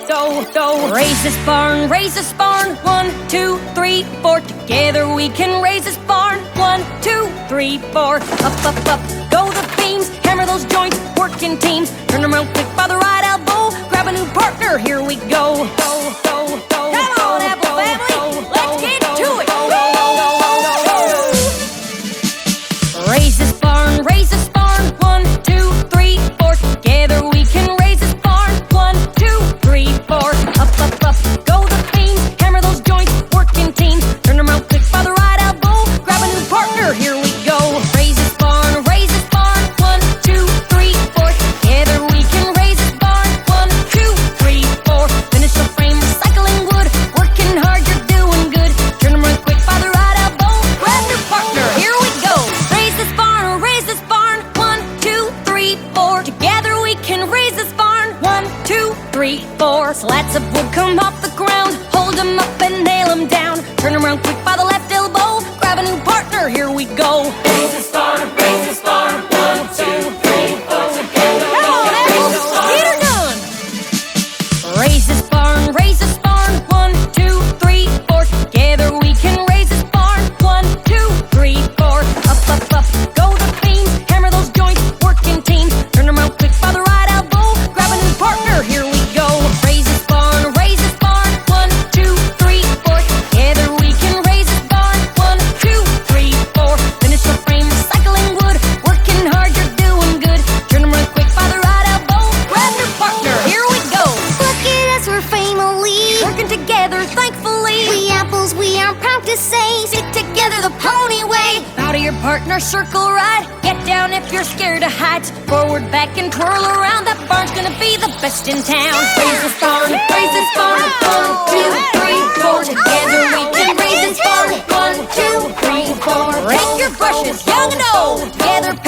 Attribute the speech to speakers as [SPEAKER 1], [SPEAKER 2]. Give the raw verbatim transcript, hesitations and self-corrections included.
[SPEAKER 1] go, go. Raise this barn, raise this barn. One, two, three, four. Together we can raise this barn. One, two, three, four. Up, up, up, go the beams. Hammer those joints, work in teams. Turn them around quick by the right elbow. Grab a new partner, here we go. Go, go, go. Come on, Apple family, let's get to it. Raise this barn, raise this barn. One, two, three, four. Together we can raise this barn. One, two, three, four. Up, up, up, go the beams. Hammer those joints, work in teams. Turn them around quick by the right elbow. Grab a new partner, here we go. Raise this barn, raise this barn. One, two, three, four. Together we can raise this barn. One, two, three, four. Finish the frame, recycling wood. Working hard, you're doing good. Turn them around quick by the right elbow. Grab your partner, here we go. Raise this barn, raise this barn. One, two, three, four. Together we can raise this barn. One, two, three, four. Slats of wood come off the ground. Hold them up and nail them down. Turn them around quick by the left elbow. Grab a new partner, here we go.
[SPEAKER 2] Raise this barn, raise this barn. One, two, three, four. Together we
[SPEAKER 1] Come on,
[SPEAKER 2] can raise
[SPEAKER 1] Apple,
[SPEAKER 2] this barn.
[SPEAKER 1] get her done. Raise this barn, raise this barn. One, two, three, four. Together we can raise this barn. One, two, three, four. Up, up, up, go the beams. Hammer those joints, work in teams. Turn them around quick by the right elbow. Grab a new partner, here we go. Raise this barn, raise this barn. One, two, three, four. Together we can raise this barn. One, two, three, four. Finish the frame, recycling wood. Working hard, you're doing good. Turn them around quick by the right elbow. Grab your partner, here we go.
[SPEAKER 3] Look at us, we're family.
[SPEAKER 1] Working together, thankfully.
[SPEAKER 3] We apples, we are proud to say, stick together the pony way.
[SPEAKER 1] Bow to your partner, circle right. Get down if you're scared of heights. Forward, back, and twirl around. That barn's gonna be the best in town. Raise this barn, raise this barn. One, two, three, four. Together we can raise this barn. One, two, three, four. Take your brushes, young and old. Together